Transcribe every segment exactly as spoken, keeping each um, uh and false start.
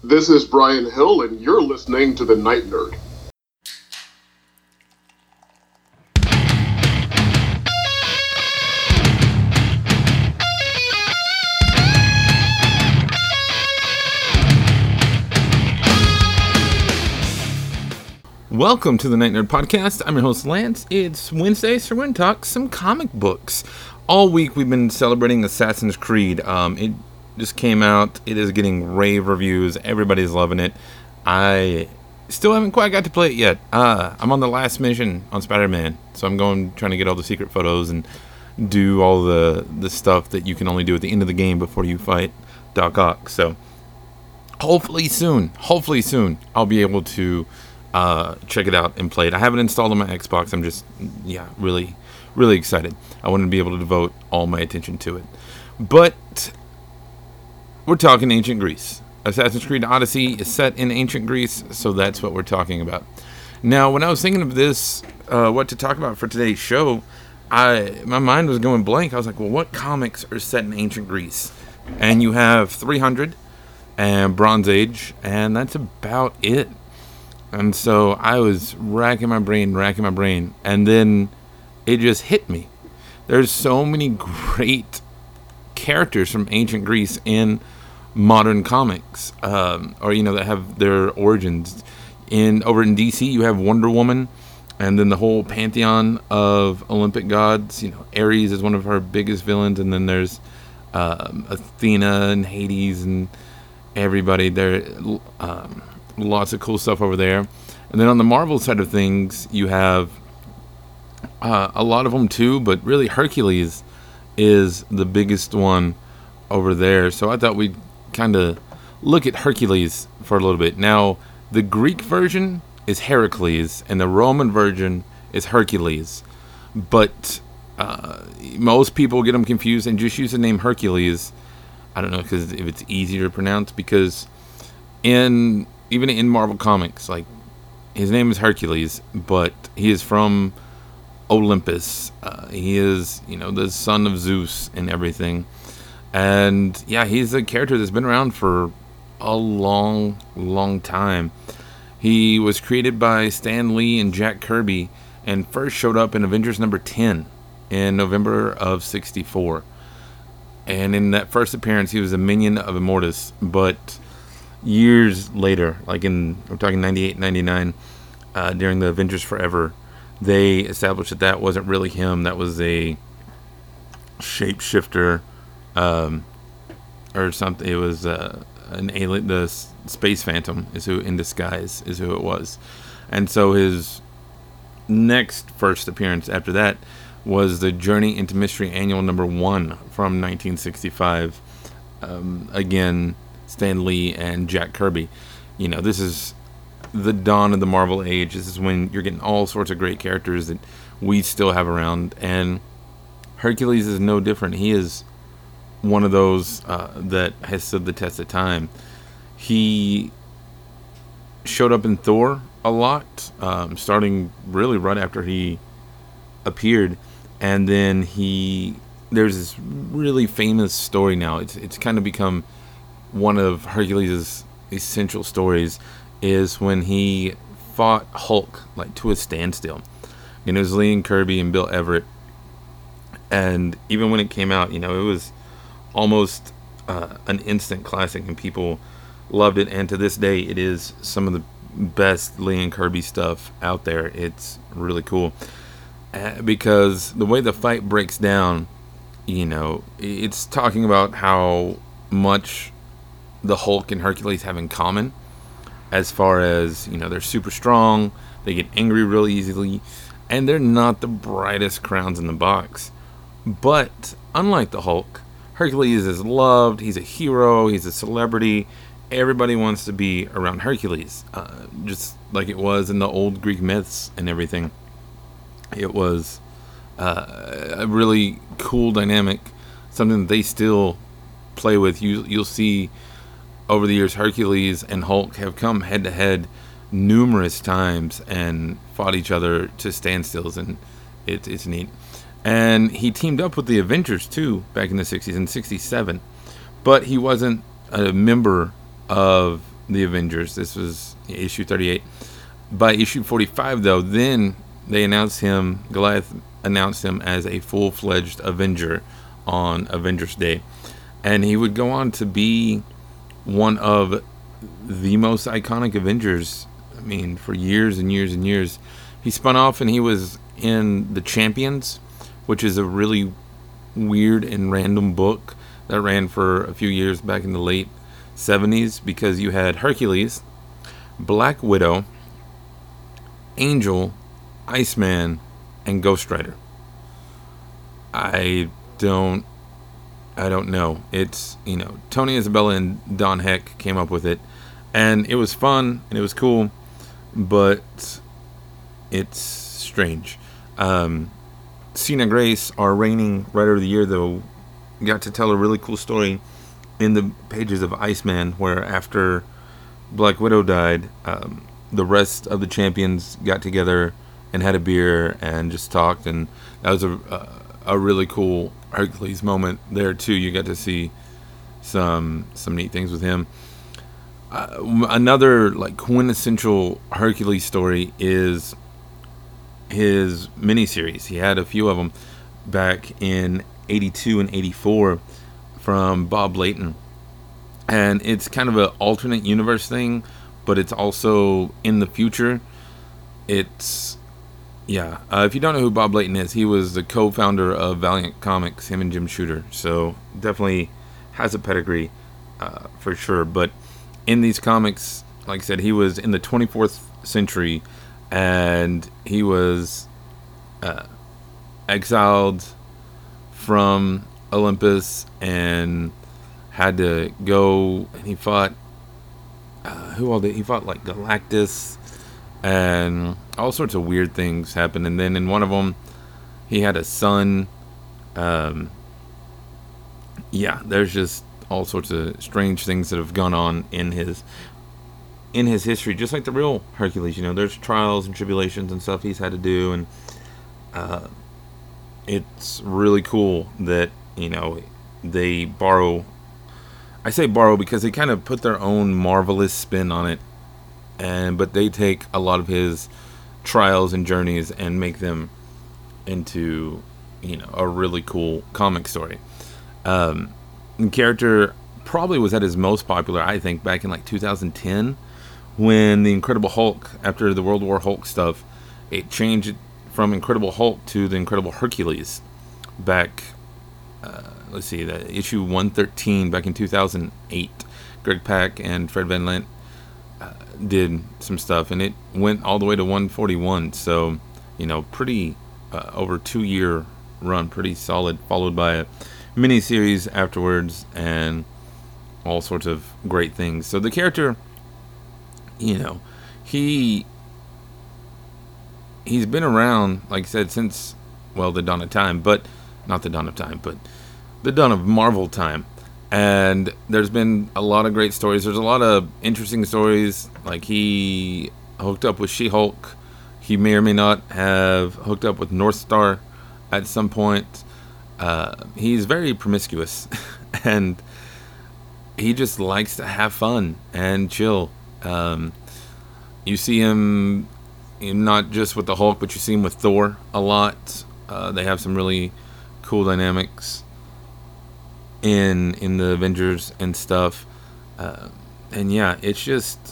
This is Brian Hill, and you're listening to The Night Nerd. Welcome to the Night Nerd Podcast. I'm your host, Lance. It's Wednesday, so we're going to talk some comic books. All week we've been celebrating Assassin's Creed. Um, it just came out. It is getting rave reviews. Everybody's loving it. I still haven't quite got to play it yet. Uh, I'm on the last mission on Spider-Man, so I'm going trying to get all the secret photos and do all the, the stuff that you can only do at the end of the game before you fight Doc Ock. So hopefully soon, hopefully soon, I'll be able to Uh, check it out and play it. I haven't installed on my Xbox. I'm just, yeah, really, really excited. I want to be able to devote all my attention to it. But we're talking ancient Greece. Assassin's Creed Odyssey is set in ancient Greece, so that's what we're talking about. Now, when I was thinking of this, uh, what to talk about for today's show, I my mind was going blank. I was like, well, what comics are set in ancient Greece? And you have three hundred and Bronze Age, and that's about it. And so I was racking my brain, racking my brain, and then it just hit me. There's so many great characters from ancient Greece in modern comics, um, or you know, that have their origins. In over in D C, you have Wonder Woman, and then the whole pantheon of Olympic gods. You know, Ares is one of her biggest villains, and then there's um, Athena and Hades and everybody there. Um, Lots of cool stuff over there. And then on the Marvel side of things, you have uh, a lot of them too, but really Hercules is the biggest one over there. So I thought we'd kind of look at Hercules for a little bit. Now, the Greek version is Heracles, and the Roman version is Hercules. But uh, most people get them confused and just use the name Hercules. I don't know, because if it's easier to pronounce, because in even in Marvel Comics, like, his name is Hercules, but he is from Olympus. Uh, he is, you know, the son of Zeus and everything. And, yeah, he's a character that's been around for a long, long time. He was created by Stan Lee and Jack Kirby and first showed up in Avengers number ten in November of sixty-four. And in that first appearance, he was a minion of Immortus, but years later, like in, I'm talking ninety-eight, ninety-nine, uh, during the Avengers Forever, they established that that wasn't really him. That was a shapeshifter, um, or something. It was uh, an alien. The Space Phantom is who, in disguise, is who it was. And so his next first appearance after that was the Journey into Mystery Annual number one from nineteen sixty-five. Um, again, Stan Lee and Jack Kirby. You know, this is the dawn of the Marvel age. This is when you're getting all sorts of great characters that we still have around, and Hercules is no different. He is one of those uh, that has stood the test of time. He showed up in Thor a lot, um, starting really right after he appeared, and then he there's this really famous story now. It's it's kind of become one of Hercules' essential stories, is when he fought Hulk like to a standstill. And it was Lee and Kirby and Bill Everett. And even when it came out, you know, it was almost uh, an instant classic, and people loved it. And to this day, it is some of the best Lee and Kirby stuff out there. It's really cool uh, because the way the fight breaks down, you know, it's talking about how much the Hulk and Hercules have in common, as far as, you know, they're super strong, they get angry really easily, and they're not the brightest crowns in the box. But unlike the Hulk, Hercules is loved, he's a hero, he's a celebrity. Everybody wants to be around Hercules, uh, just like it was in the old Greek myths and everything. It was uh, a really cool dynamic, something that they still play with. You, you'll see over the years, Hercules and Hulk have come head to head numerous times and fought each other to standstills, and it, it's neat. And he teamed up with the Avengers too back in the sixties and sixty-seven, but he wasn't a member of the Avengers. This was issue thirty-eight. By issue forty-five, though, then they announced him, Goliath announced him as a full-fledged Avenger on Avengers Day. And he would go on to be one of the most iconic Avengers, I mean, for years and years and years. He spun off and he was in The Champions, which is a really weird and random book that ran for a few years back in the late seventies, because you had Hercules, Black Widow, Angel, Iceman, and Ghost Rider. I don't I don't know. It's, you know, Tony Isabella and Don Heck came up with it, and it was fun and it was cool, but it's strange. Um, Sina Grace, our reigning writer of the year, though, got to tell a really cool story in the pages of Iceman, where after Black Widow died, um, the rest of the champions got together and had a beer and just talked, and that was a a, a really cool Hercules moment there too. You got to see some some neat things with him. Uh, another like quintessential Hercules story is his miniseries. He had a few of them back in eighty-two and eighty-four from Bob Layton, and it's kind of an alternate universe thing, but it's also in the future. It's yeah. Uh, if you don't know who Bob Layton is, he was the co-founder of Valiant Comics, him and Jim Shooter. So definitely has a pedigree uh, for sure. But in these comics, like I said, he was in the twenty-fourth century, and he was uh, exiled from Olympus and had to go, and he fought uh, who all did he fought like Galactus, and all sorts of weird things happened. And then in one of them he had a son. Um, yeah, there's just all sorts of strange things that have gone on in his in his history, just like the real Hercules. You know, there's trials and tribulations and stuff he's had to do, and uh, it's really cool that, you know, they borrow. I say borrow because they kind of put their own marvelous spin on it, and but they take a lot of his trials and journeys and make them into, you know, a really cool comic story. Um, the character probably was at his most popular, I think, back in like two thousand ten, when the Incredible Hulk, after the World War Hulk stuff, it changed from Incredible Hulk to the Incredible Hercules back, uh, let's see, the issue one thirteen back in two thousand eight. Greg Pak and Fred Van Lent uh, did some stuff, and it went all the way to one forty-one. So, you know, pretty uh, over two year run, pretty solid, followed by a mini series afterwards and all sorts of great things. So the character, you know, he he's been around, like I said, since, well, the dawn of time, but not the dawn of time, but the dawn of Marvel time. And there's been a lot of great stories. There's a lot of interesting stories. Like, he hooked up with She-Hulk. He may or may not have hooked up with North Star at some point. Uh, he's very promiscuous, and he just likes to have fun and chill. Um, you see him not just with the Hulk, but you see him with Thor a lot. Uh, they have some really cool dynamics in in the Avengers and stuff. Uh, and yeah, it's just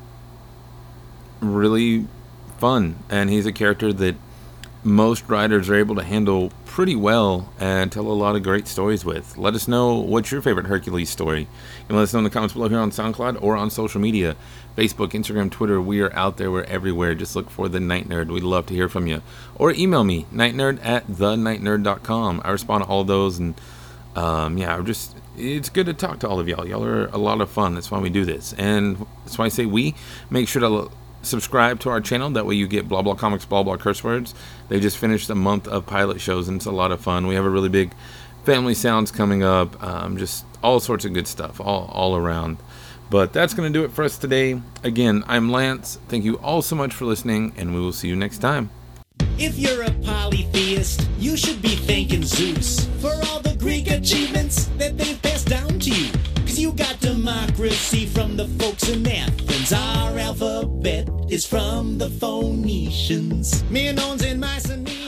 really fun. And he's a character that most writers are able to handle pretty well and tell a lot of great stories with. Let us know what's your favorite Hercules story. You can let us know in the comments below here on SoundCloud or on social media. Facebook, Instagram, Twitter. We are out there. We're everywhere. Just look for The Night Nerd. We'd love to hear from you. Or email me, nightnerd at the night nerd dot com. I respond to all those. And um, yeah, I'm just, it's good to talk to all of y'all. Y'all are a lot of fun. That's why we do this. And that's why I say we. Make sure to subscribe to our channel. That way you get blah blah comics, blah blah curse words. They just finished a month of pilot shows, and it's a lot of fun. We have a really big Family Sounds coming up. Um, just all sorts of good stuff all, all around. But that's going to do it for us today. Again, I'm Lance. Thank you all so much for listening, and we will see you next time. If you're a polytheist, you should be thanking Zeus for all the Greek achievements that they've passed down to you. Cause you got to democracy from the folks in Athens. Our alphabet is from the Phoenicians. Minoans and Mycenaeans.